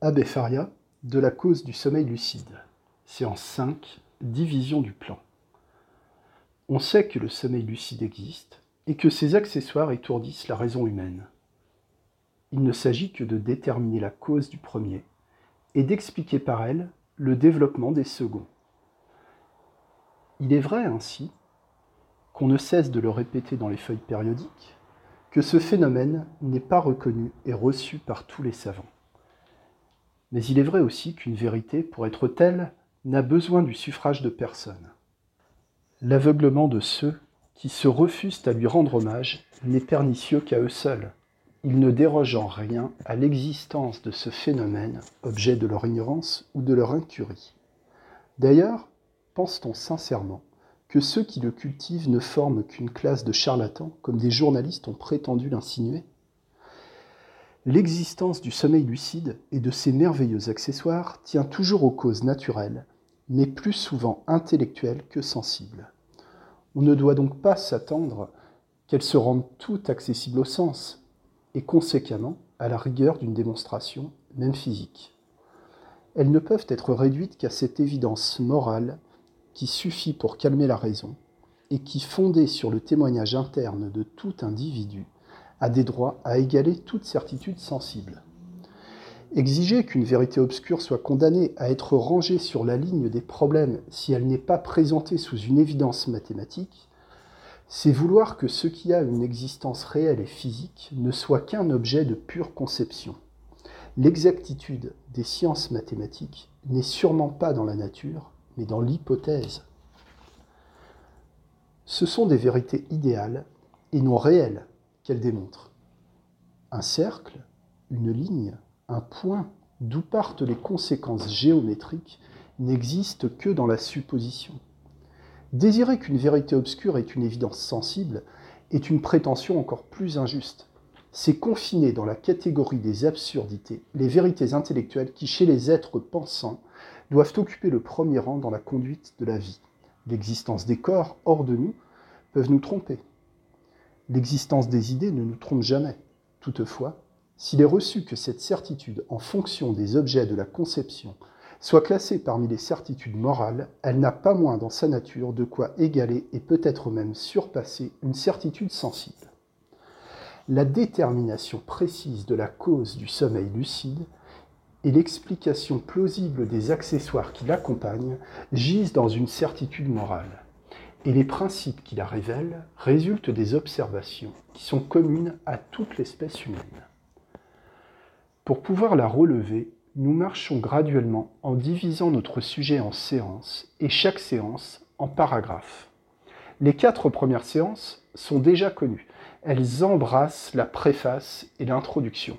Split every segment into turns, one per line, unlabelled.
Abbé Faria, de la cause du sommeil lucide. Séance 5, division du plan. On sait que le sommeil lucide existe et que ses accessoires étourdissent la raison humaine. Il ne s'agit que de déterminer la cause du premier et d'expliquer par elle le développement des seconds. Il est vrai ainsi qu'on ne cesse de le répéter dans les feuilles périodiques, que ce phénomène n'est pas reconnu et reçu par tous les savants. Mais il est vrai aussi qu'une vérité, pour être telle, n'a besoin du suffrage de personne. L'aveuglement de ceux qui se refusent à lui rendre hommage n'est pernicieux qu'à eux seuls. Il ne déroge en rien à l'existence de ce phénomène, objet de leur ignorance ou de leur incurie. D'ailleurs, pense-t-on sincèrement que ceux qui le cultivent ne forment qu'une classe de charlatans, comme des journalistes ont prétendu l'insinuer ? L'existence du sommeil lucide et de ses merveilleux accessoires tient toujours aux causes naturelles, mais plus souvent intellectuelles que sensibles. On ne doit donc pas s'attendre qu'elles se rendent toutes accessibles au sens, et conséquemment à la rigueur d'une démonstration, même physique. Elles ne peuvent être réduites qu'à cette évidence morale qui suffit pour calmer la raison, et qui, fondée sur le témoignage interne de tout individu, a des droits à égaler toute certitude sensible. Exiger qu'une vérité obscure soit condamnée à être rangée sur la ligne des problèmes si elle n'est pas présentée sous une évidence mathématique, c'est vouloir que ce qui a une existence réelle et physique ne soit qu'un objet de pure conception. L'exactitude des sciences mathématiques n'est sûrement pas dans la nature, mais dans l'hypothèse. Ce sont des vérités idéales et non réelles qu'elles démontrent. Un cercle, une ligne, un point, d'où partent les conséquences géométriques, n'existe que dans la supposition. Désirer qu'une vérité obscure est une évidence sensible est une prétention encore plus injuste. C'est confiner dans la catégorie des absurdités les vérités intellectuelles qui, chez les êtres pensants, doivent occuper le premier rang dans la conduite de la vie. L'existence des corps, hors de nous, peuvent nous tromper. L'existence des idées ne nous trompe jamais. Toutefois, s'il est reçu que cette certitude, en fonction des objets de la conception, soit classée parmi les certitudes morales, elle n'a pas moins dans sa nature de quoi égaler et peut-être même surpasser une certitude sensible. La détermination précise de la cause du sommeil lucide et l'explication plausible des accessoires qui l'accompagnent gisent dans une certitude morale. Et les principes qui la révèlent résultent des observations qui sont communes à toute l'espèce humaine. Pour pouvoir la relever, nous marchons graduellement en divisant notre sujet en séances et chaque séance en paragraphes. Les 4 premières séances sont déjà connues. Elles embrassent la préface et l'introduction.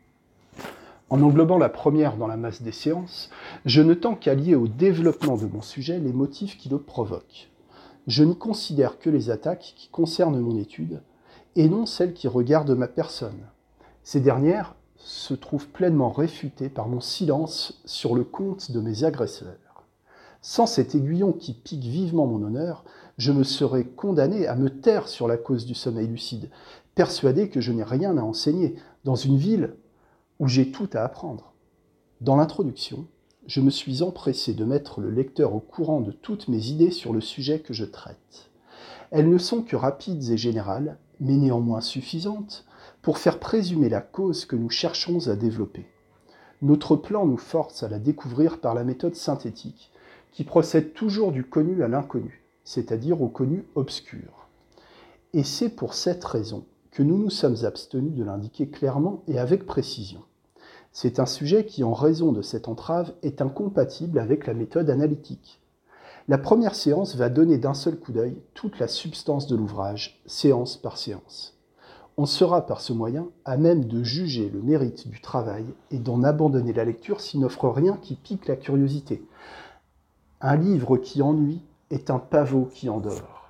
En englobant la première dans la masse des séances, je ne tends qu'à lier au développement de mon sujet les motifs qui le provoquent. Je n'y considère que les attaques qui concernent mon étude, et non celles qui regardent ma personne. Ces dernières se trouvent pleinement réfutées par mon silence sur le compte de mes agresseurs. Sans cet aiguillon qui pique vivement mon honneur, je me serais condamné à me taire sur la cause du sommeil lucide, persuadé que je n'ai rien à enseigner, dans une ville où j'ai tout à apprendre. Dans l'introduction, je me suis empressé de mettre le lecteur au courant de toutes mes idées sur le sujet que je traite. Elles ne sont que rapides et générales, mais néanmoins suffisantes, pour faire présumer la cause que nous cherchons à développer. Notre plan nous force à la découvrir par la méthode synthétique, qui procède toujours du connu à l'inconnu, c'est-à-dire au connu obscur. Et c'est pour cette raison que nous nous sommes abstenus de l'indiquer clairement et avec précision. C'est un sujet qui, en raison de cette entrave, est incompatible avec la méthode analytique. La première séance va donner d'un seul coup d'œil toute la substance de l'ouvrage, séance par séance. On sera par ce moyen à même de juger le mérite du travail et d'en abandonner la lecture s'il n'offre rien qui pique la curiosité. Un livre qui ennuie est un pavot qui endort.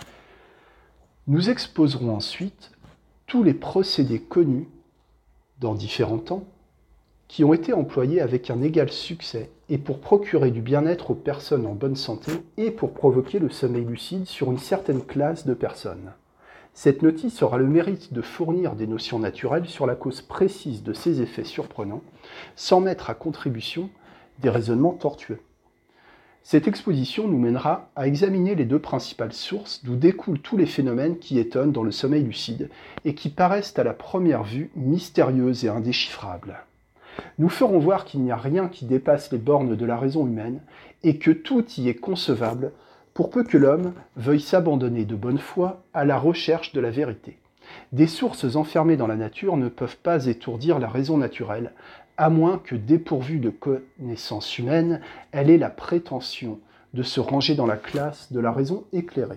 Nous exposerons ensuite tous les procédés connus dans différents temps qui ont été employés avec un égal succès et pour procurer du bien-être aux personnes en bonne santé et pour provoquer le sommeil lucide sur une certaine classe de personnes. Cette notice aura le mérite de fournir des notions naturelles sur la cause précise de ces effets surprenants, sans mettre à contribution des raisonnements tortueux. Cette exposition nous mènera à examiner les deux principales sources d'où découlent tous les phénomènes qui étonnent dans le sommeil lucide et qui paraissent à la première vue mystérieuses et indéchiffrables. Nous ferons voir qu'il n'y a rien qui dépasse les bornes de la raison humaine et que tout y est concevable pour peu que l'homme veuille s'abandonner de bonne foi à la recherche de la vérité. Des sources enfermées dans la nature ne peuvent pas étourdir la raison naturelle, à moins que, dépourvue de connaissances humaines, elle ait la prétention de se ranger dans la classe de la raison éclairée.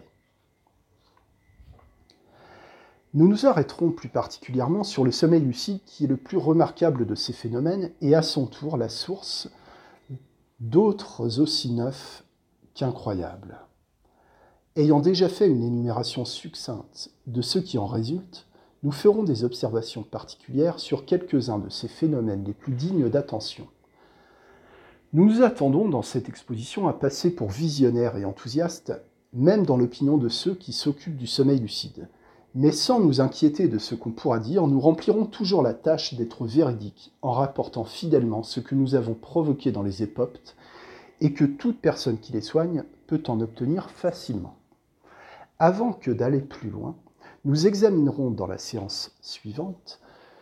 Nous nous arrêterons plus particulièrement sur le sommeil lucide qui est le plus remarquable de ces phénomènes et à son tour la source d'autres aussi neufs qu'incroyables. Ayant déjà fait une énumération succincte de ce qui en résulte, nous ferons des observations particulières sur quelques-uns de ces phénomènes les plus dignes d'attention. Nous nous attendons dans cette exposition à passer pour visionnaires et enthousiastes, même dans l'opinion de ceux qui s'occupent du sommeil lucide. Mais sans nous inquiéter de ce qu'on pourra dire, nous remplirons toujours la tâche d'être véridiques en rapportant fidèlement ce que nous avons provoqué dans les épopes et que toute personne qui les soigne peut en obtenir facilement. Avant que d'aller plus loin, nous examinerons dans la séance suivante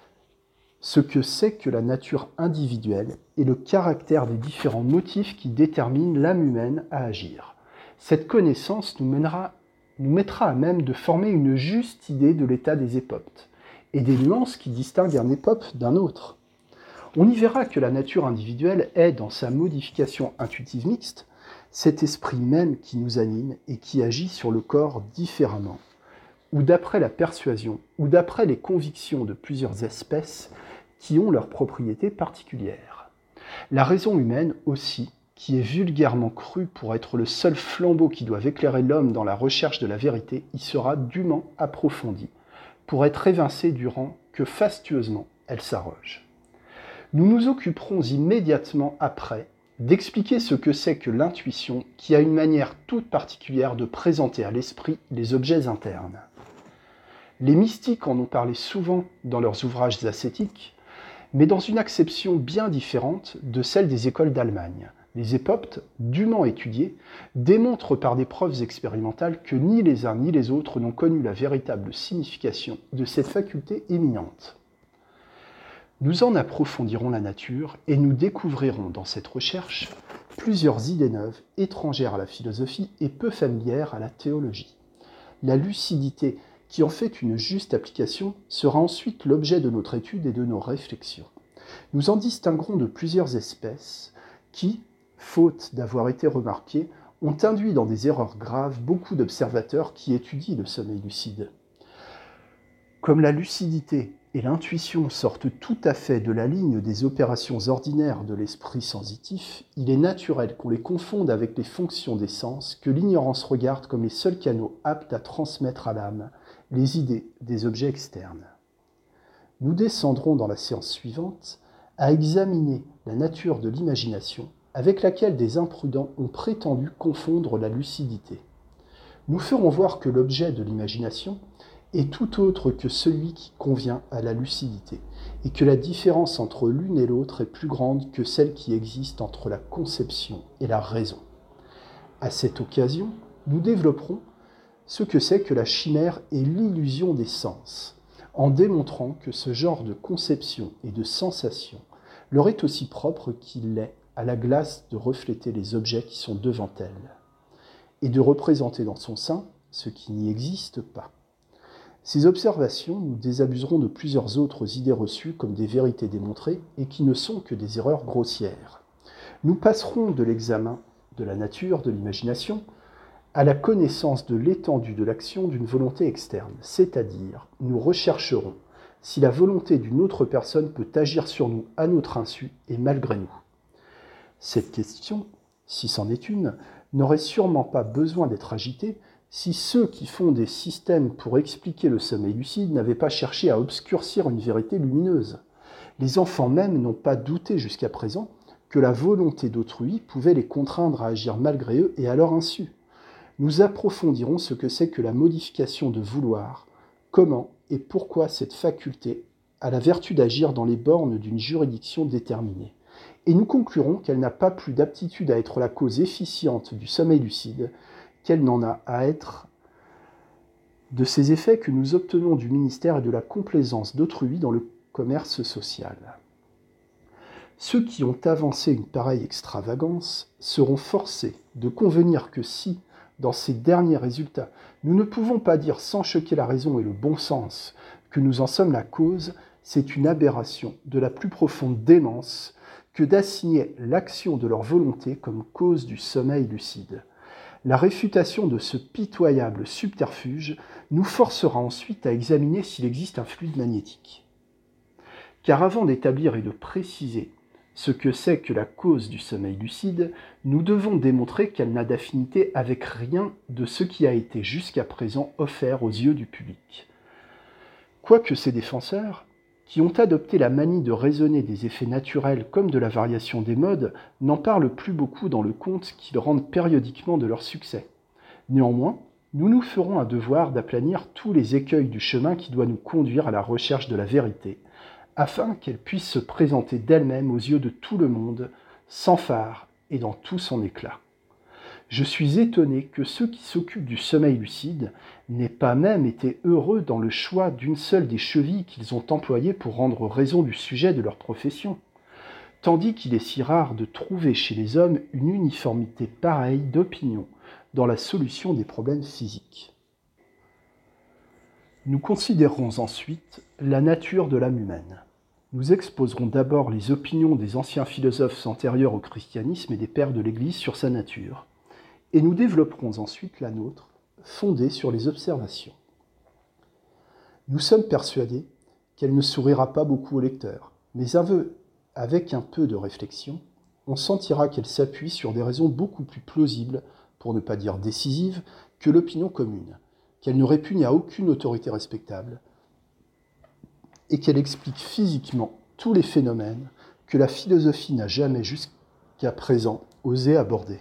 ce que c'est que la nature individuelle et le caractère des différents motifs qui déterminent l'âme humaine à agir. Cette connaissance nous mettra à même de former une juste idée de l'état des épopes et des nuances qui distinguent un épope d'un autre. On y verra que la nature individuelle est, dans sa modification intuitive mixte, cet esprit même qui nous anime et qui agit sur le corps différemment, ou d'après la persuasion, ou d'après les convictions de plusieurs espèces qui ont leurs propriétés particulières. La raison humaine aussi, qui est vulgairement crue pour être le seul flambeau qui doit éclairer l'homme dans la recherche de la vérité, y sera dûment approfondie, pour être évincée du rang que fastueusement elle s'arroge. Nous nous occuperons immédiatement après d'expliquer ce que c'est que l'intuition qui a une manière toute particulière de présenter à l'esprit les objets internes. Les mystiques en ont parlé souvent dans leurs ouvrages ascétiques, mais dans une acception bien différente de celle des écoles d'Allemagne. Les épopes, dûment étudiées, démontrent par des preuves expérimentales que ni les uns ni les autres n'ont connu la véritable signification de cette faculté éminente. Nous en approfondirons la nature et nous découvrirons dans cette recherche plusieurs idées neuves, étrangères à la philosophie et peu familières à la théologie. La lucidité qui en fait une juste application sera ensuite l'objet de notre étude et de nos réflexions. Nous en distinguerons de plusieurs espèces qui, faute d'avoir été remarquées, ont induit dans des erreurs graves beaucoup d'observateurs qui étudient le sommeil lucide. Comme la lucidité et l'intuition sortent tout à fait de la ligne des opérations ordinaires de l'esprit sensitif, il est naturel qu'on les confonde avec les fonctions des sens que l'ignorance regarde comme les seuls canaux aptes à transmettre à l'âme les idées des objets externes. Nous descendrons dans la séance suivante à examiner la nature de l'imagination avec laquelle des imprudents ont prétendu confondre la lucidité. Nous ferons voir que l'objet de l'imagination est tout autre que celui qui convient à la lucidité, et que la différence entre l'une et l'autre est plus grande que celle qui existe entre la conception et la raison. À cette occasion, nous développerons ce que c'est que la chimère et l'illusion des sens, en démontrant que ce genre de conception et de sensation leur est aussi propre qu'il l'est à la glace de refléter les objets qui sont devant elle, et de représenter dans son sein ce qui n'y existe pas. Ces observations nous désabuseront de plusieurs autres idées reçues comme des vérités démontrées et qui ne sont que des erreurs grossières. Nous passerons de l'examen de la nature de l'imagination à la connaissance de l'étendue de l'action d'une volonté externe, c'est-à-dire nous rechercherons si la volonté d'une autre personne peut agir sur nous à notre insu et malgré nous. Cette question, si c'en est une, n'aurait sûrement pas besoin d'être agitée si ceux qui font des systèmes pour expliquer le sommeil lucide n'avaient pas cherché à obscurcir une vérité lumineuse. Les enfants même n'ont pas douté jusqu'à présent que la volonté d'autrui pouvait les contraindre à agir malgré eux et à leur insu. Nous approfondirons ce que c'est que la modification de vouloir comment et pourquoi cette faculté a la vertu d'agir dans les bornes d'une juridiction déterminée. Et nous conclurons qu'elle n'a pas plus d'aptitude à être la cause efficiente du sommeil lucide qu'elle n'en a à être de ces effets que nous obtenons du ministère et de la complaisance d'autrui dans le commerce social. Ceux qui ont avancé une pareille extravagance seront forcés de convenir que si, dans ces derniers résultats, nous ne pouvons pas dire sans choquer la raison et le bon sens que nous en sommes la cause, c'est une aberration de la plus profonde démence que d'assigner l'action de leur volonté comme cause du sommeil lucide. La réfutation de ce pitoyable subterfuge nous forcera ensuite à examiner s'il existe un fluide magnétique. Car avant d'établir et de préciser ce que c'est que la cause du sommeil lucide, nous devons démontrer qu'elle n'a d'affinité avec rien de ce qui a été jusqu'à présent offert aux yeux du public. Quoique ses défenseurs, qui ont adopté la manie de raisonner des effets naturels comme de la variation des modes, n'en parlent plus beaucoup dans le compte qu'ils rendent périodiquement de leur succès. Néanmoins, nous nous ferons un devoir d'aplanir tous les écueils du chemin qui doit nous conduire à la recherche de la vérité, afin qu'elle puisse se présenter d'elle-même aux yeux de tout le monde, sans fard et dans tout son éclat. Je suis étonné que ceux qui s'occupent du sommeil lucide n'aient pas même été heureux dans le choix d'une seule des chevilles qu'ils ont employées pour rendre raison du sujet de leur profession, tandis qu'il est si rare de trouver chez les hommes une uniformité pareille d'opinion dans la solution des problèmes physiques. Nous considérerons ensuite la nature de l'âme humaine. Nous exposerons d'abord les opinions des anciens philosophes antérieurs au christianisme et des pères de l'Église sur sa nature, et nous développerons ensuite la nôtre, fondée sur les observations. Nous sommes persuadés qu'elle ne sourira pas beaucoup au lecteur, mais avec un peu de réflexion, on sentira qu'elle s'appuie sur des raisons beaucoup plus plausibles, pour ne pas dire décisives, que l'opinion commune, qu'elle ne répugne à aucune autorité respectable, et qu'elle explique physiquement tous les phénomènes que la philosophie n'a jamais jusqu'à présent osé aborder.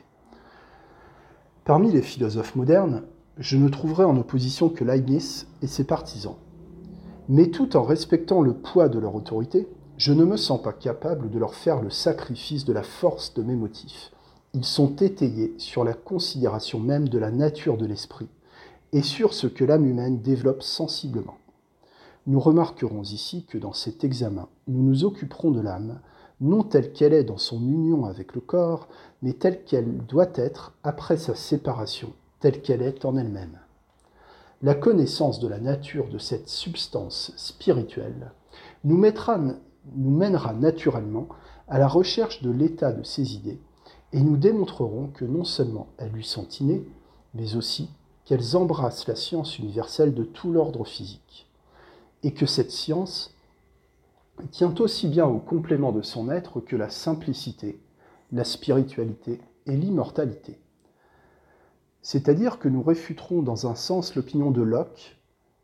Parmi les philosophes modernes, je ne trouverai en opposition que Leibniz et ses partisans. Mais tout en respectant le poids de leur autorité, je ne me sens pas capable de leur faire le sacrifice de la force de mes motifs. Ils sont étayés sur la considération même de la nature de l'esprit et sur ce que l'âme humaine développe sensiblement. Nous remarquerons ici que dans cet examen, nous nous occuperons de l'âme, non telle qu'elle est dans son union avec le corps, mais telle qu'elle doit être après sa séparation, telle qu'elle est en elle-même. La connaissance de la nature de cette substance spirituelle nous mènera naturellement à la recherche de l'état de ses idées, et nous démontrerons que non seulement elles lui sont innées, mais aussi qu'elles embrassent la science universelle de tout l'ordre physique, et que cette science tient aussi bien au complément de son être que la simplicité, la spiritualité et l'immortalité. C'est-à-dire que nous réfuterons dans un sens l'opinion de Locke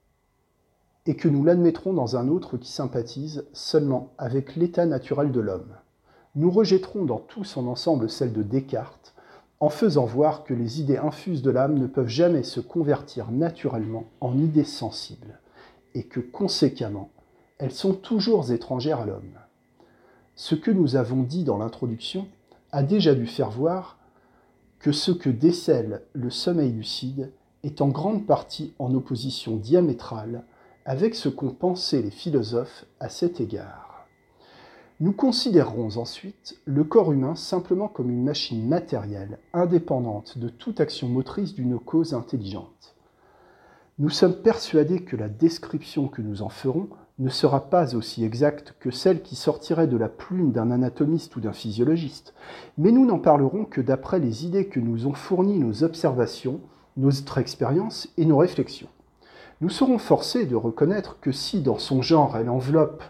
et que nous l'admettrons dans un autre qui sympathise seulement avec l'état naturel de l'homme. Nous rejetterons dans tout son ensemble celle de Descartes en faisant voir que les idées infuses de l'âme ne peuvent jamais se convertir naturellement en idées sensibles et que, conséquemment, elles sont toujours étrangères à l'homme. Ce que nous avons dit dans l'introduction a déjà dû faire voir que ce que décèle le sommeil lucide est en grande partie en opposition diamétrale avec ce qu'ont pensé les philosophes à cet égard. Nous considérerons ensuite le corps humain simplement comme une machine matérielle, indépendante de toute action motrice d'une cause intelligente. Nous sommes persuadés que la description que nous en ferons ne sera pas aussi exacte que celle qui sortirait de la plume d'un anatomiste ou d'un physiologiste, mais nous n'en parlerons que d'après les idées que nous ont fournies nos observations, notre expérience et nos réflexions. Nous serons forcés de reconnaître que si, dans son genre, elle enveloppe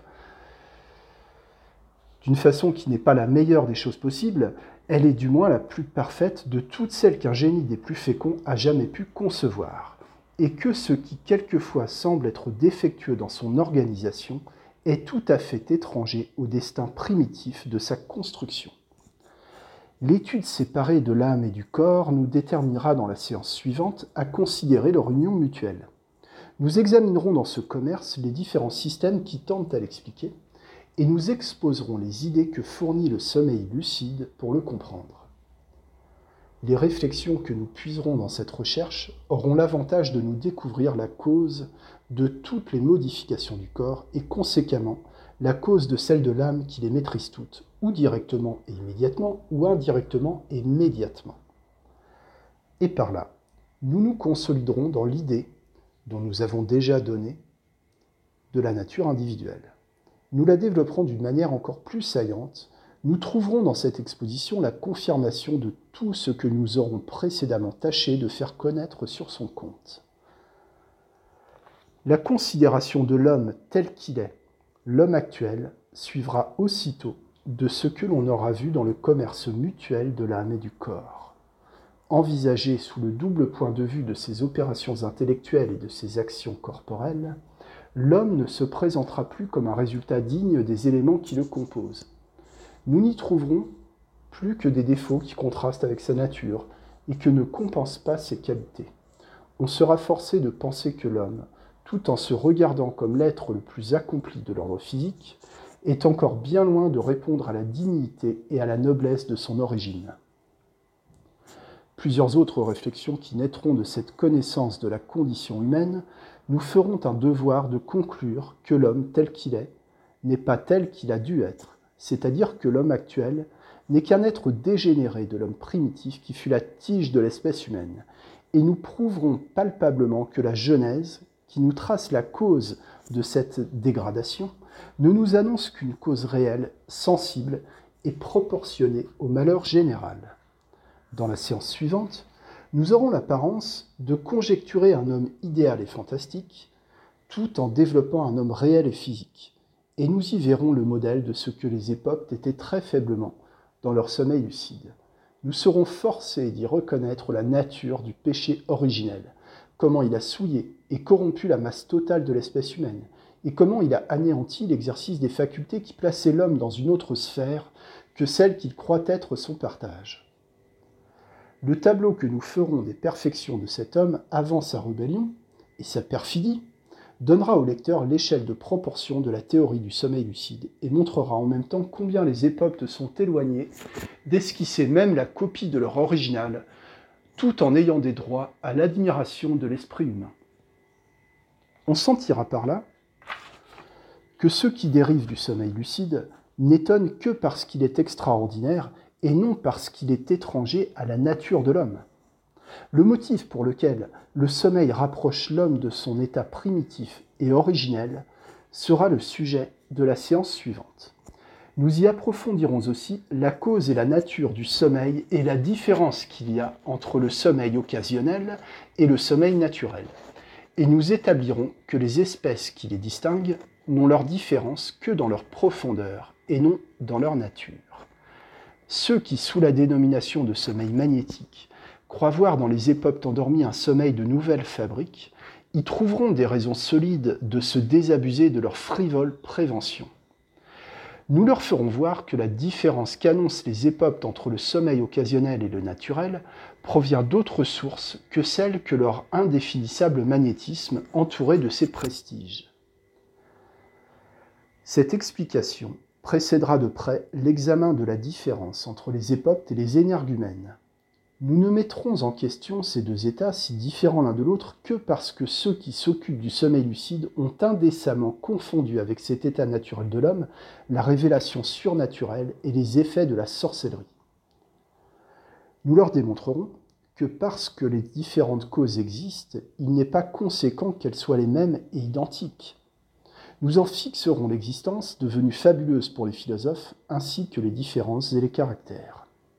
d'une façon qui n'est pas la meilleure des choses possibles, elle est du moins la plus parfaite de toutes celles qu'un génie des plus féconds a jamais pu concevoir, et que ce qui quelquefois semble être défectueux dans son organisation est tout à fait étranger au destin primitif de sa construction. L'étude séparée de l'âme et du corps nous déterminera dans la séance suivante à considérer leur union mutuelle. Nous examinerons dans ce commerce les différents systèmes qui tentent à l'expliquer et nous exposerons les idées que fournit le sommeil lucide pour le comprendre. Les réflexions que nous puiserons dans cette recherche auront l'avantage de nous découvrir la cause de toutes les modifications du corps et conséquemment la cause de celle de l'âme qui les maîtrise toutes, ou directement et immédiatement, ou indirectement et médiatement. Et par là, nous nous consoliderons dans l'idée dont nous avons déjà donné de la nature individuelle. Nous la développerons d'une manière encore plus saillante. Nous trouverons dans cette exposition la confirmation de tout ce que nous aurons précédemment tâché de faire connaître sur son compte. La considération de l'homme tel qu'il est, l'homme actuel, suivra aussitôt de ce que l'on aura vu dans le commerce mutuel de l'âme et du corps. Envisagé sous le double point de vue de ses opérations intellectuelles et de ses actions corporelles, l'homme ne se présentera plus comme un résultat digne des éléments qui le composent. Nous n'y trouverons plus que des défauts qui contrastent avec sa nature et que ne compensent pas ses qualités. On sera forcé de penser que l'homme, tout en se regardant comme l'être le plus accompli de l'ordre physique, est encore bien loin de répondre à la dignité et à la noblesse de son origine. Plusieurs autres réflexions qui naîtront de cette connaissance de la condition humaine nous feront un devoir de conclure que l'homme tel qu'il est n'est pas tel qu'il a dû être, c'est-à-dire que l'homme actuel n'est qu'un être dégénéré de l'homme primitif qui fut la tige de l'espèce humaine, et nous prouverons palpablement que la Genèse, qui nous trace la cause de cette dégradation, ne nous annonce qu'une cause réelle, sensible et proportionnée au malheur général. Dans la séance suivante, nous aurons l'apparence de conjecturer un homme idéal et fantastique, tout en développant un homme réel et physique, et nous y verrons le modèle de ce que les épopes étaient très faiblement dans leur sommeil lucide. Nous serons forcés d'y reconnaître la nature du péché originel, comment il a souillé et corrompu la masse totale de l'espèce humaine, et comment il a anéanti l'exercice des facultés qui plaçaient l'homme dans une autre sphère que celle qu'il croit être son partage. Le tableau que nous ferons des perfections de cet homme avant sa rébellion et sa perfidie donnera au lecteur l'échelle de proportion de la théorie du sommeil lucide et montrera en même temps combien les épopes sont éloignées d'esquisser même la copie de leur original, tout en ayant des droits à l'admiration de l'esprit humain. On sentira par là que ce qui dérive du sommeil lucide n'étonne que parce qu'il est extraordinaire et non parce qu'il est étranger à la nature de l'homme. Le motif pour lequel le sommeil rapproche l'homme de son état primitif et originel sera le sujet de la séance suivante. Nous y approfondirons aussi la cause et la nature du sommeil et la différence qu'il y a entre le sommeil occasionnel et le sommeil naturel. Et nous établirons que les espèces qui les distinguent n'ont leur différence que dans leur profondeur et non dans leur nature. Ceux qui, sous la dénomination de sommeil magnétique, croient voir dans les épopes endormies un sommeil de nouvelle fabrique, y trouveront des raisons solides de se désabusé de leur frivole prévention. Nous leur ferons voir que la différence qu'annoncent les épopes entre le sommeil occasionnel et le naturel provient d'autres sources que celles que leur indéfinissable magnétisme entourait de ses prestiges. Cette explication précédera de près l'examen de la différence entre les épopes et les énergumènes. Nous ne mettrons en question ces deux états si différents l'un de l'autre que parce que ceux qui s'occupent du sommeil lucide ont indécemment confondu avec cet état naturel de l'homme la révélation surnaturelle et les effets de la sorcellerie. Nous leur démontrerons que parce que les différentes causes existent, il n'est pas conséquent qu'elles soient les mêmes et identiques. Nous en fixerons l'existence, devenue fabuleuse pour les philosophes, ainsi que les différences et les caractères.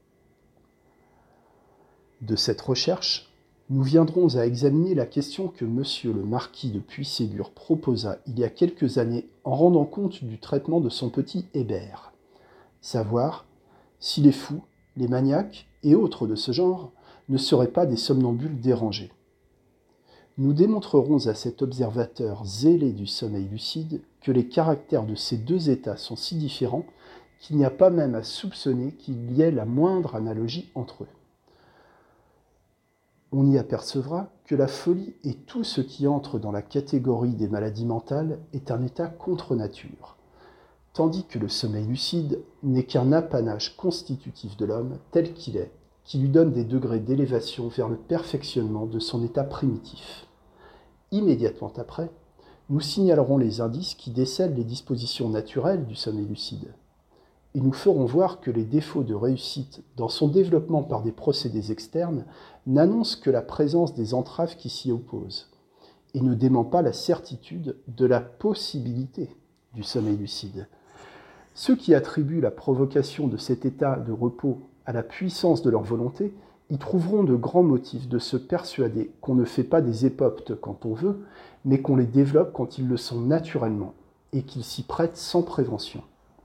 De cette recherche, nous viendrons à examiner la question que M. le marquis de Puységur proposa il y a quelques années en rendant compte du traitement de son petit Hébert, savoir si les fous, les maniaques et autres de ce genre ne seraient pas des somnambules dérangés. Nous démontrerons à cet observateur zélé du sommeil lucide que les caractères de ces deux états sont si différents qu'il n'y a pas même à soupçonner qu'il y ait la moindre analogie entre eux. On y apercevra que la folie et tout ce qui entre dans la catégorie des maladies mentales est un état contre nature, tandis que le sommeil lucide n'est qu'un apanage constitutif de l'homme tel qu'il est, qui lui donne des degrés d'élévation vers le perfectionnement de son état primitif. Immédiatement après, nous signalerons les indices qui décèlent les dispositions naturelles du sommeil lucide. Et nous ferons voir que les défauts de réussite dans son développement par des procédés externes n'annoncent que la présence des entraves qui s'y opposent, et ne dément pas la certitude de la possibilité du sommeil lucide. Ceux qui attribuent la provocation de cet état de repos à la puissance de leur volonté y trouveront de grands motifs de se persuader qu'on ne fait pas des époptes quand on veut, mais qu'on les développe quand ils le sont naturellement, et qu'ils s'y prêtent sans prévention.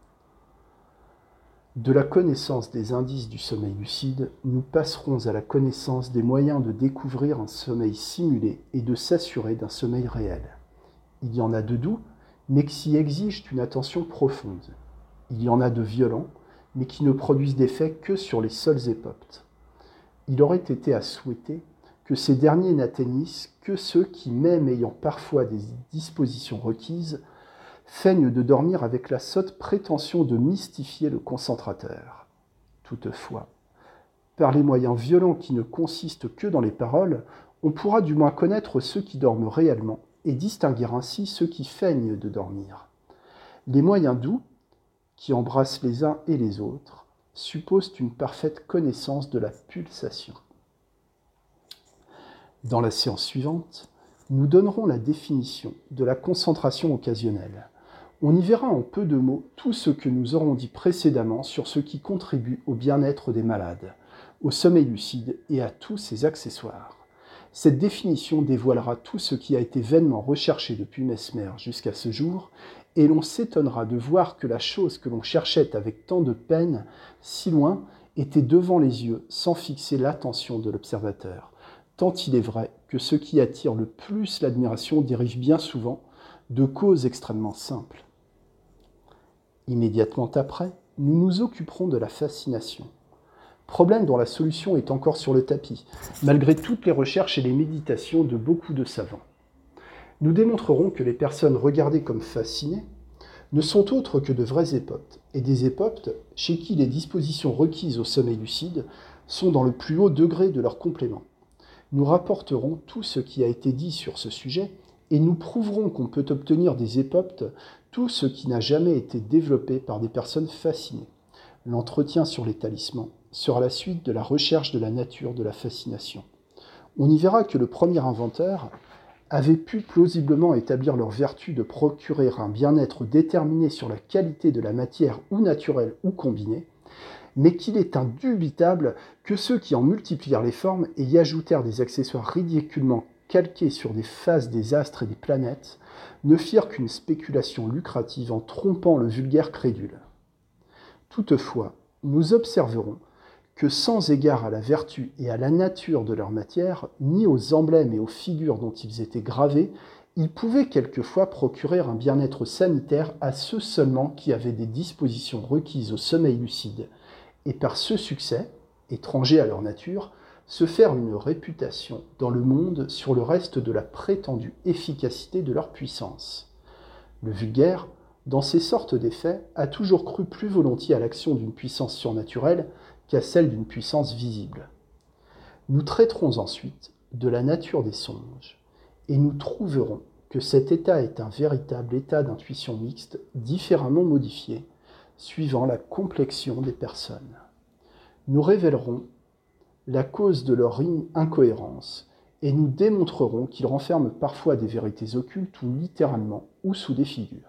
De la connaissance des indices du sommeil lucide, nous passerons à la connaissance des moyens de découvrir un sommeil simulé et de s'assurer d'un sommeil réel. Il y en a de doux, mais qui exigent une attention profonde. Il y en a de violents, mais qui ne produisent d'effet que sur les seuls époptes. Il aurait été à souhaiter que ces derniers n'atteignissent que ceux qui, même ayant parfois des dispositions requises, feignent de dormir avec la sotte prétention de mystifier le concentrateur. Toutefois, par les moyens violents qui ne consistent que dans les paroles, on pourra du moins connaître ceux qui dorment réellement et distinguer ainsi ceux qui feignent de dormir. Les moyens doux, qui embrassent les uns et les autres, supposent une parfaite connaissance de la pulsation. Dans la séance suivante, nous donnerons la définition de la concentration occasionnelle. On y verra en peu de mots tout ce que nous aurons dit précédemment sur ce qui contribue au bien-être des malades, au sommeil lucide et à tous ses accessoires. Cette définition dévoilera tout ce qui a été vainement recherché depuis Mesmer jusqu'à ce jour, et l'on s'étonnera de voir que la chose que l'on cherchait avec tant de peine, si loin, était devant les yeux sans fixer l'attention de l'observateur. Tant il est vrai que ce qui attire le plus l'admiration dérive bien souvent de causes extrêmement simples. Immédiatement après, nous nous occuperons de la fascination. Problème dont la solution est encore sur le tapis, malgré toutes les recherches et les méditations de beaucoup de savants. Nous démontrerons que les personnes regardées comme fascinées ne sont autres que de vrais époptes, et des époptes chez qui les dispositions requises au sommeil lucide sont dans le plus haut degré de leur complément. Nous rapporterons tout ce qui a été dit sur ce sujet, et nous prouverons qu'on peut obtenir des époptes tout ce qui n'a jamais été développé par des personnes fascinées. L'entretien sur les talismans sera la suite de la recherche de la nature de la fascination. On y verra que le premier inventeur avait pu plausiblement établir leur vertu de procurer un bien-être déterminé sur la qualité de la matière ou naturelle ou combinée, mais qu'il est indubitable que ceux qui en multiplièrent les formes et y ajoutèrent des accessoires ridiculement calqués sur des phases des astres et des planètes, ne firent qu'une spéculation lucrative en trompant le vulgaire crédule. Toutefois, nous observerons que sans égard à la vertu et à la nature de leur matière, ni aux emblèmes et aux figures dont ils étaient gravés, ils pouvaient quelquefois procurer un bien-être sanitaire à ceux seulement qui avaient des dispositions requises au sommeil lucide, et par ce succès, étranger à leur nature, se faire une réputation dans le monde sur le reste de la prétendue efficacité de leur puissance. Le vulgaire, dans ces sortes d'effets, a toujours cru plus volontiers à l'action d'une puissance surnaturelle qu'à celle d'une puissance visible. Nous traiterons ensuite de la nature des songes, et nous trouverons que cet état est un véritable état d'intuition mixte, différemment modifié, suivant la complexion des personnes. Nous révélerons la cause de leur incohérence, et nous démontrerons qu'ils renferment parfois des vérités occultes ou littéralement ou sous des figures.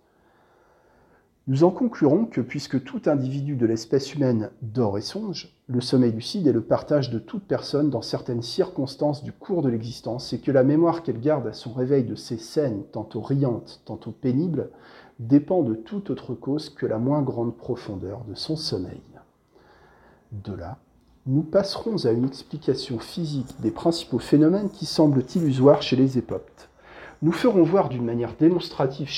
Nous en conclurons que puisque tout individu de l'espèce humaine dort et songe, le sommeil lucide est le partage de toute personne dans certaines circonstances du cours de l'existence et que la mémoire qu'elle garde à son réveil de ces scènes, tantôt riantes, tantôt pénibles, dépend de toute autre cause que la moins grande profondeur de son sommeil. De là, nous passerons à une explication physique des principaux phénomènes qui semblent illusoires chez les époptes. Nous ferons voir d'une manière démonstrative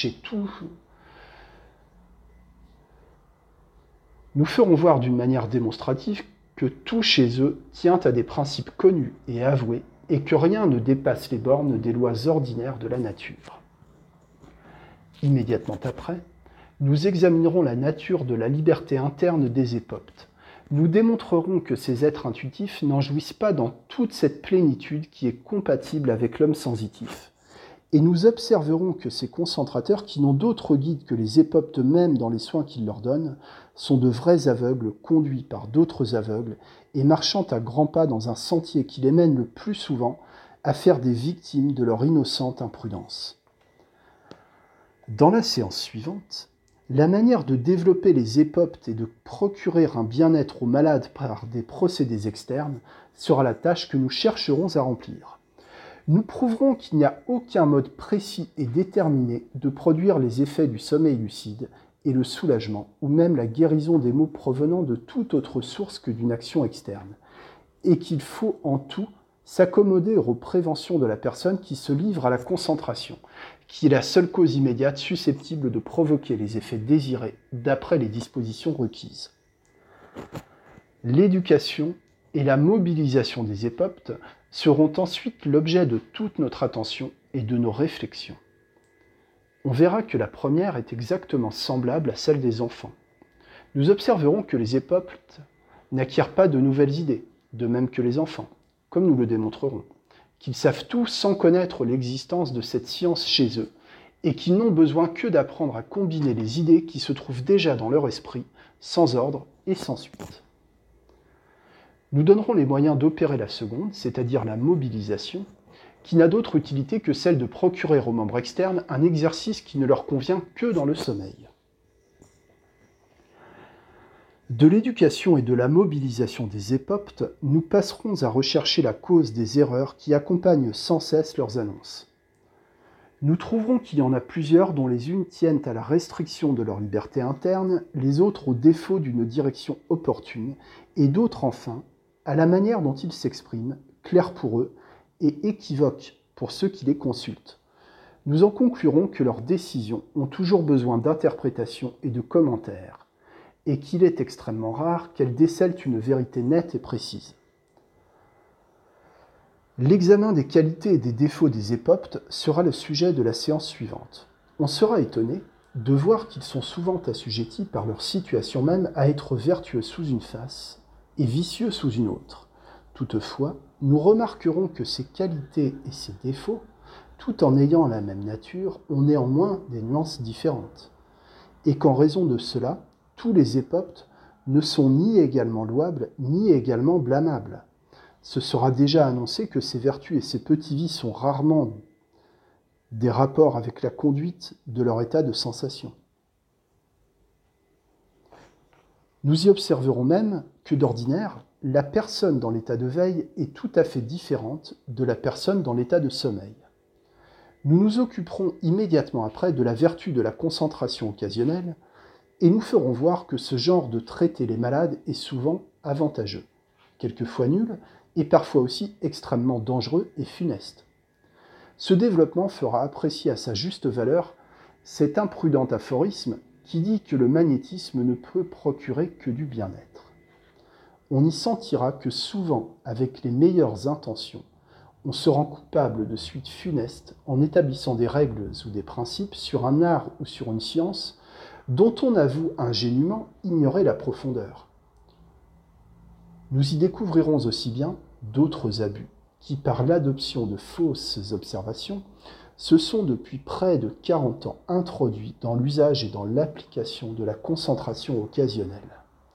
que tout chez eux tient à des principes connus et avoués et que rien ne dépasse les bornes des lois ordinaires de la nature. Immédiatement après, nous examinerons la nature de la liberté interne des époptes. Nous démontrerons que ces êtres intuitifs n'en jouissent pas dans toute cette plénitude qui est compatible avec l'homme sensitif. Et nous observerons que ces concentrateurs, qui n'ont d'autre guide que les époptes mêmes dans les soins qu'ils leur donnent, sont de vrais aveugles conduits par d'autres aveugles et marchant à grands pas dans un sentier qui les mène le plus souvent à faire des victimes de leur innocente imprudence. Dans la séance suivante, la manière de développer les époptes et de procurer un bien-être aux malades par des procédés externes sera la tâche que nous chercherons à remplir. Nous prouverons qu'il n'y a aucun mode précis et déterminé de produire les effets du sommeil lucide et le soulagement, ou même la guérison des maux provenant de toute autre source que d'une action externe, et qu'il faut en tout s'accommoder aux préventions de la personne qui se livre à la concentration, qui est la seule cause immédiate susceptible de provoquer les effets désirés d'après les dispositions requises. L'éducation et la mobilisation des époptes seront ensuite l'objet de toute notre attention et de nos réflexions. On verra que la première est exactement semblable à celle des enfants. Nous observerons que les époptes n'acquièrent pas de nouvelles idées, de même que les enfants, comme nous le démontrerons, qu'ils savent tout sans connaître l'existence de cette science chez eux, et qu'ils n'ont besoin que d'apprendre à combiner les idées qui se trouvent déjà dans leur esprit, sans ordre et sans suite. Nous donnerons les moyens d'opérer la seconde, c'est-à-dire la mobilisation, qui n'a d'autre utilité que celle de procurer aux membres externes un exercice qui ne leur convient que dans le sommeil. De l'éducation et de la mobilisation des époptes, nous passerons à rechercher la cause des erreurs qui accompagnent sans cesse leurs annonces. Nous trouverons qu'il y en a plusieurs dont les unes tiennent à la restriction de leur liberté interne, les autres au défaut d'une direction opportune, et d'autres enfin à la manière dont ils s'expriment, clairs pour eux, et équivoques pour ceux qui les consultent. Nous en conclurons que leurs décisions ont toujours besoin d'interprétation et de commentaires, et qu'il est extrêmement rare qu'elles décèlent une vérité nette et précise. L'examen des qualités et des défauts des époptes sera le sujet de la séance suivante. On sera étonné de voir qu'ils sont souvent assujettis par leur situation même à être vertueux sous une face et vicieux sous une autre. Toutefois, nous remarquerons que ces qualités et ces défauts, tout en ayant la même nature, ont néanmoins des nuances différentes, et qu'en raison de cela, tous les époptes ne sont ni également louables, ni également blâmables. Ce sera déjà annoncé que ces vertus et ces petits vices sont rarement des rapports avec la conduite de leur état de sensation. Nous y observerons même que d'ordinaire, la personne dans l'état de veille est tout à fait différente de la personne dans l'état de sommeil. Nous nous occuperons immédiatement après de la vertu de la concentration occasionnelle et nous ferons voir que ce genre de traiter les malades est souvent avantageux, quelquefois nul et parfois aussi extrêmement dangereux et funeste. Ce développement fera apprécier à sa juste valeur cet imprudent aphorisme qui dit que le magnétisme ne peut procurer que du bien-être. On y sentira que souvent, avec les meilleures intentions, on se rend coupable de suites funestes en établissant des règles ou des principes sur un art ou sur une science dont on avoue ingénument ignorer la profondeur. Nous y découvrirons aussi bien d'autres abus qui, par l'adoption de fausses observations, se sont depuis près de 40 ans introduits dans l'usage et dans l'application de la concentration occasionnelle.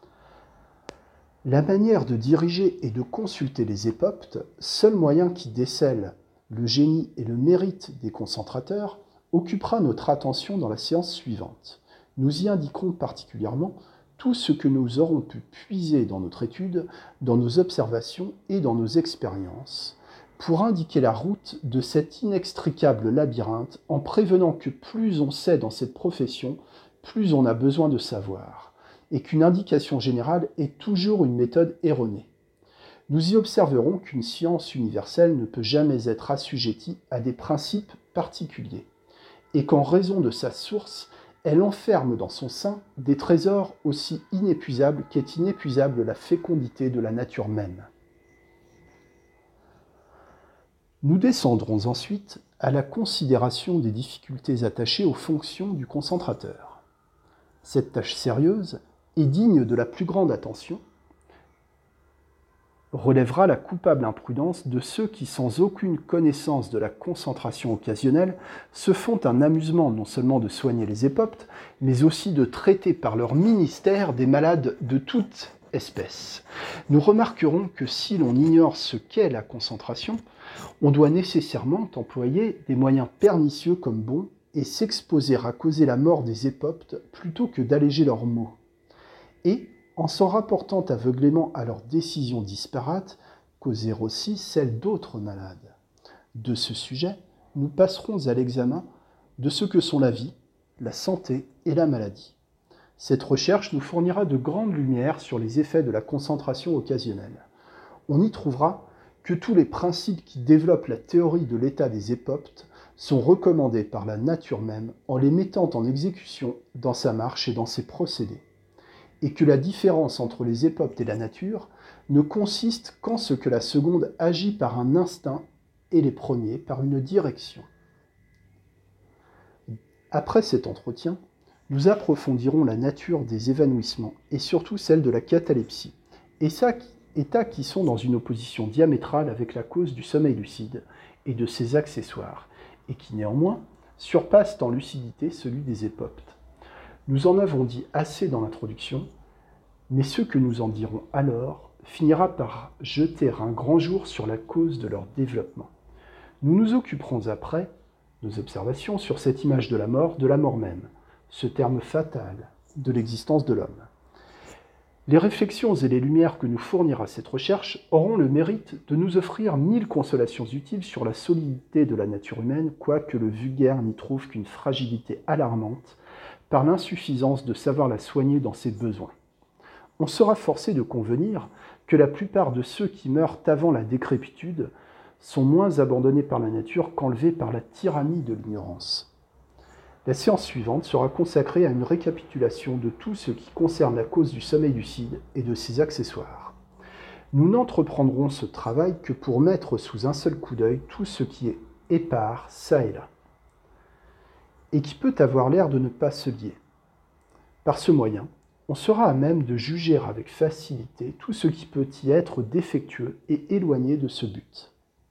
La manière de diriger et de consulter les époptes, seul moyen qui décèle le génie et le mérite des concentrateurs, occupera notre attention dans la séance suivante. Nous y indiquerons particulièrement tout ce que nous aurons pu puiser dans notre étude, dans nos observations et dans nos expériences, pour indiquer la route de cet inextricable labyrinthe en prévenant que plus on sait dans cette profession, plus on a besoin de savoir, et qu'une indication générale est toujours une méthode erronée. Nous y observerons qu'une science universelle ne peut jamais être assujettie à des principes particuliers, et qu'en raison de sa source, elle enferme dans son sein des trésors aussi inépuisables qu'est inépuisable la fécondité de la nature même. Nous descendrons ensuite à la considération des difficultés attachées aux fonctions du concentrateur. Cette tâche sérieuse et digne de la plus grande attention relèvera la coupable imprudence de ceux qui, sans aucune connaissance de la concentration occasionnelle, se font un amusement non seulement de soigner les époptes, mais aussi de traiter par leur ministère des malades de toute espèce. Nous remarquerons que si l'on ignore ce qu'est la concentration, on doit nécessairement employer des moyens pernicieux comme bons et s'exposer à causer la mort des époptes plutôt que d'alléger leurs maux. Et, en s'en rapportant aveuglément à leurs décisions disparates, causer aussi celles d'autres malades. De ce sujet, nous passerons à l'examen de ce que sont la vie, la santé et la maladie. Cette recherche nous fournira de grandes lumières sur les effets de la concentration occasionnelle. On y trouvera que tous les principes qui développent la théorie de l'état des époptes sont recommandés par la nature même en les mettant en exécution dans sa marche et dans ses procédés, et que la différence entre les époptes et la nature ne consiste qu'en ce que la seconde agit par un instinct et les premiers par une direction. Après cet entretien, nous approfondirons la nature des évanouissements et surtout celle de la catalepsie, états qui sont dans une opposition diamétrale avec la cause du sommeil lucide et de ses accessoires, et qui néanmoins surpassent en lucidité celui des époptes. Nous en avons dit assez dans l'introduction, mais ce que nous en dirons alors finira par jeter un grand jour sur la cause de leur développement. Nous nous occuperons après nos observations sur cette image de la mort même, ce terme fatal de l'existence de l'homme. Les réflexions et les lumières que nous fournira cette recherche auront le mérite de nous offrir 1000 consolations utiles sur la solidité de la nature humaine, quoique le vulgaire n'y trouve qu'une fragilité alarmante par l'insuffisance de savoir la soigner dans ses besoins. On sera forcé de convenir que la plupart de ceux qui meurent avant la décrépitude sont moins abandonnés par la nature qu'enlevés par la tyrannie de l'ignorance. La séance suivante sera consacrée à une récapitulation de tout ce qui concerne la cause du sommeil lucide et de ses accessoires. Nous n'entreprendrons ce travail que pour mettre sous un seul coup d'œil tout ce qui est épars çà et là, et qui peut avoir l'air de ne pas se lier. Par ce moyen, on sera à même de juger avec facilité tout ce qui peut y être défectueux et éloigné de ce but.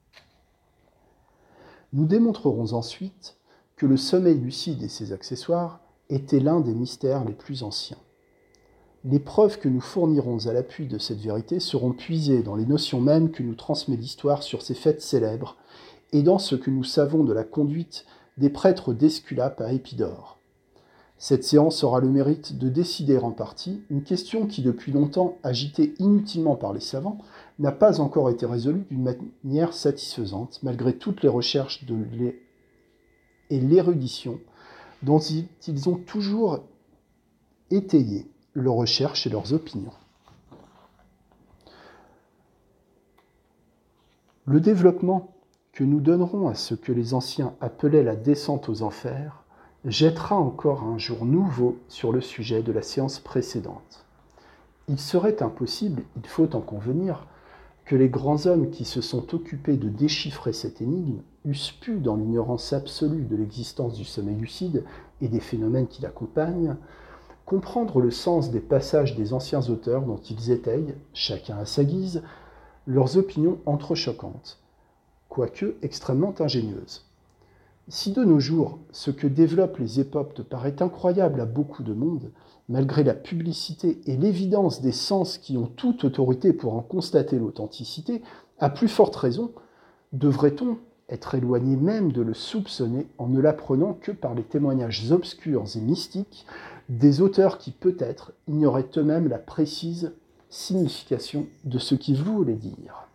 Nous démontrerons ensuite que le sommeil lucide et ses accessoires étaient l'un des mystères les plus anciens. Les preuves que nous fournirons à l'appui de cette vérité seront puisées dans les notions mêmes que nous transmet l'histoire sur ces fêtes célèbres et dans ce que nous savons de la conduite des prêtres d'Esculape à Épidore. Cette séance aura le mérite de décider en partie une question qui, depuis longtemps agitée inutilement par les savants, n'a pas encore été résolue d'une manière satisfaisante, malgré toutes les recherches et l'érudition dont ils ont toujours étayé leurs recherches et leurs opinions. Le développement que nous donnerons à ce que les anciens appelaient la descente aux enfers jettera encore un jour nouveau sur le sujet de la séance précédente. Il serait impossible, il faut en convenir, que les grands hommes qui se sont occupés de déchiffrer cette énigme eussent pu, dans l'ignorance absolue de l'existence du sommeil lucide et des phénomènes qui l'accompagnent, comprendre le sens des passages des anciens auteurs dont ils étayent, chacun à sa guise, leurs opinions entrechoquantes, quoique extrêmement ingénieuses. Si de nos jours, ce que développent les époptes paraît incroyable à beaucoup de monde, malgré la publicité et l'évidence des sens qui ont toute autorité pour en constater l'authenticité, à plus forte raison, devrait-on être éloigné même de le soupçonner en ne l'apprenant que par les témoignages obscurs et mystiques des auteurs qui peut-être ignoraient eux-mêmes la précise signification de ce qu'ils voulaient dire.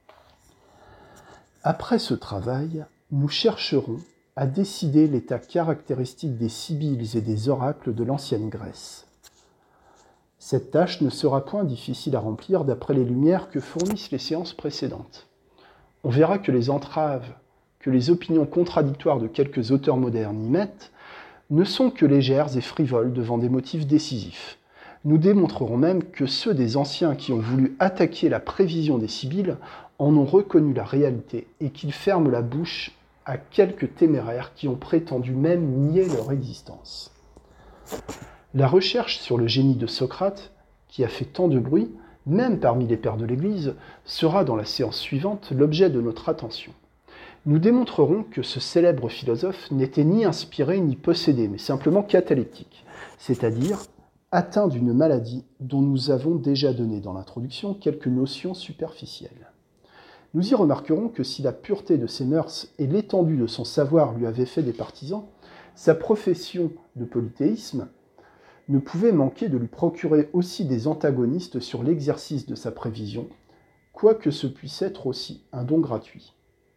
Après ce travail, nous chercherons à décider l'état caractéristique des sibylles et des oracles de l'ancienne Grèce. Cette tâche ne sera point difficile à remplir d'après les lumières que fournissent les séances précédentes. On verra que les entraves que les opinions contradictoires de quelques auteurs modernes y mettent ne sont que légères et frivoles devant des motifs décisifs. Nous démontrerons même que ceux des anciens qui ont voulu attaquer la prévision des sibylles en ont reconnu la réalité et qu'ils ferment la bouche à quelques téméraires qui ont prétendu même nier leur existence. La recherche sur le génie de Socrate, qui a fait tant de bruit, même parmi les pères de l'Église, sera dans la séance suivante l'objet de notre attention. Nous démontrerons que ce célèbre philosophe n'était ni inspiré ni possédé, mais simplement cataleptique, c'est-à-dire atteint d'une maladie dont nous avons déjà donné dans l'introduction quelques notions superficielles. Nous y remarquerons que si la pureté de ses mœurs et l'étendue de son savoir lui avaient fait des partisans, sa profession de polythéisme ne pouvait manquer de lui procurer aussi des antagonistes sur l'exercice de sa prévision, quoique ce puisse être aussi un don gratuit.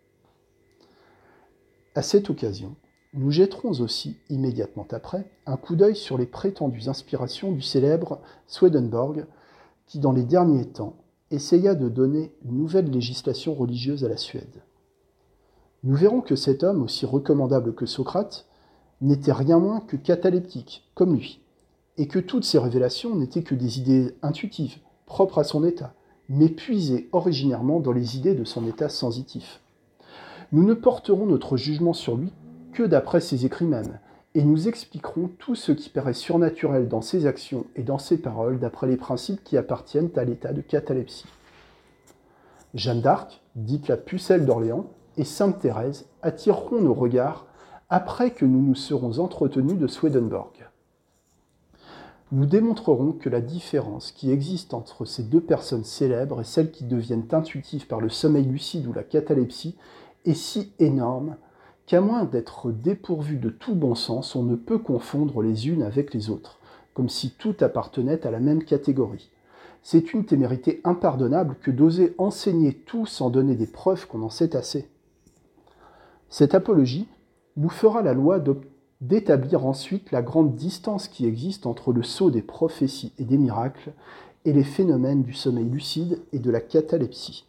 À cette occasion, nous jetterons aussi, immédiatement après, un coup d'œil sur les prétendues inspirations du célèbre Swedenborg, qui, dans les derniers temps, essaya de donner une nouvelle législation religieuse à la Suède. Nous verrons que cet homme, aussi recommandable que Socrate, n'était rien moins que cataleptique, comme lui, et que toutes ces révélations n'étaient que des idées intuitives, propres à son état, mais puisées originairement dans les idées de son état sensitif. Nous ne porterons notre jugement sur lui que d'après ses écrits mêmes, et nous expliquerons tout ce qui paraît surnaturel dans ses actions et dans ses paroles d'après les principes qui appartiennent à l'état de catalepsie. Jeanne d'Arc, dite la pucelle d'Orléans, et Sainte Thérèse attireront nos regards après que nous nous serons entretenus de Swedenborg. Nous démontrerons que la différence qui existe entre ces deux personnes célèbres et celles qui deviennent intuitives par le sommeil lucide ou la catalepsie est si énorme qu'à moins d'être dépourvu de tout bon sens, on ne peut confondre les unes avec les autres, comme si tout appartenait à la même catégorie. C'est une témérité impardonnable que d'oser enseigner tout sans donner des preuves qu'on en sait assez. Cette apologie nous fera la loi d'établir ensuite la grande distance qui existe entre le sceau des prophéties et des miracles et les phénomènes du sommeil lucide et de la catalepsie.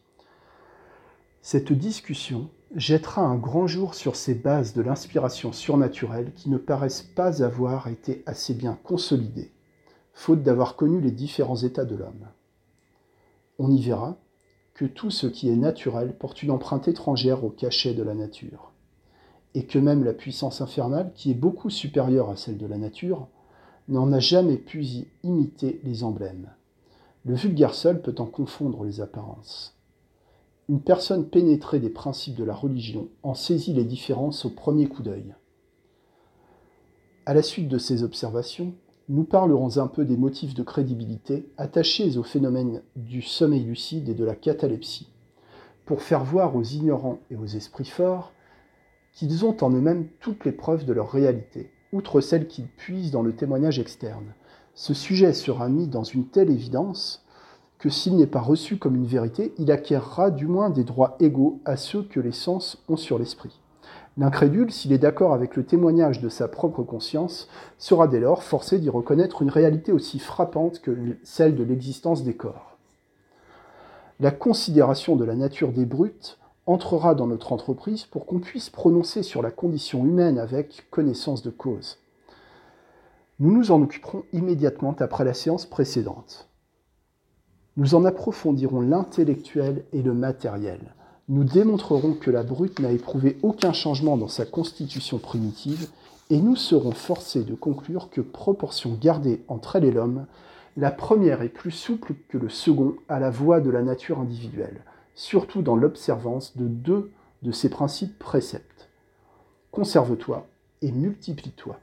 Cette discussion jettera un grand jour sur ces bases de l'inspiration surnaturelle qui ne paraissent pas avoir été assez bien consolidées, faute d'avoir connu les différents états de l'homme. On y verra que tout ce qui est naturel porte une empreinte étrangère au cachet de la nature, et que même la puissance infernale, qui est beaucoup supérieure à celle de la nature, n'en a jamais pu y imiter les emblèmes. Le vulgaire seul peut en confondre les apparences. Une personne pénétrée des principes de la religion en saisit les différences au premier coup d'œil. À la suite de ces observations, nous parlerons un peu des motifs de crédibilité attachés au phénomène du sommeil lucide et de la catalepsie, pour faire voir aux ignorants et aux esprits forts qu'ils ont en eux-mêmes toutes les preuves de leur réalité, outre celles qu'ils puisent dans le témoignage externe. Ce sujet sera mis dans une telle évidence que s'il n'est pas reçu comme une vérité, il acquérera du moins des droits égaux à ceux que les sens ont sur l'esprit. L'incrédule, s'il est d'accord avec le témoignage de sa propre conscience, sera dès lors forcé d'y reconnaître une réalité aussi frappante que celle de l'existence des corps. La considération de la nature des brutes entrera dans notre entreprise pour qu'on puisse prononcer sur la condition humaine avec connaissance de cause. Nous nous en occuperons immédiatement après la séance précédente. Nous en approfondirons l'intellectuel et le matériel. Nous démontrerons que la brute n'a éprouvé aucun changement dans sa constitution primitive et nous serons forcés de conclure que, proportion gardée entre elle et l'homme, la première est plus souple que le second à la voie de la nature individuelle, surtout dans l'observance de deux de ses principes préceptes. Conserve-toi et multiplie-toi.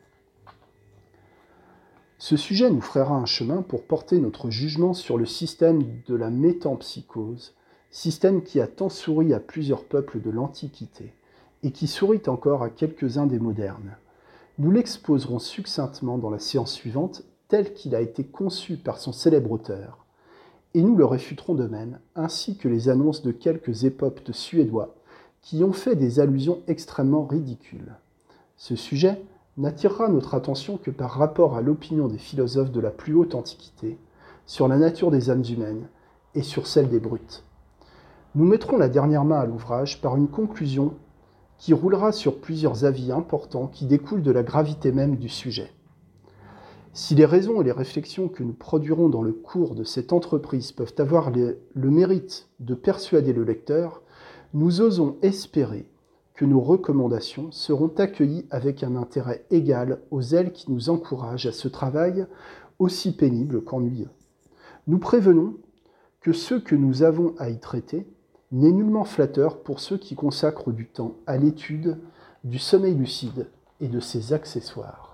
Ce sujet nous frayera un chemin pour porter notre jugement sur le système de la métempsychose, système qui a tant souri à plusieurs peuples de l'Antiquité et qui sourit encore à quelques-uns des modernes. Nous l'exposerons succinctement dans la séance suivante, tel qu'il a été conçu par son célèbre auteur, et nous le réfuterons de même, ainsi que les annonces de quelques épopes suédois qui ont fait des allusions extrêmement ridicules. Ce sujet n'attirera notre attention que par rapport à l'opinion des philosophes de la plus haute antiquité sur la nature des âmes humaines et sur celle des brutes. Nous mettrons la dernière main à l'ouvrage par une conclusion qui roulera sur plusieurs avis importants qui découlent de la gravité même du sujet. Si les raisons et les réflexions que nous produirons dans le cours de cette entreprise peuvent avoir le mérite de persuader le lecteur, nous osons espérer que nos recommandations seront accueillies avec un intérêt égal aux ailes qui nous encouragent à ce travail aussi pénible qu'ennuyeux. Nous prévenons que ce que nous avons à y traiter n'est nullement flatteur pour ceux qui consacrent du temps à l'étude du sommeil lucide et de ses accessoires.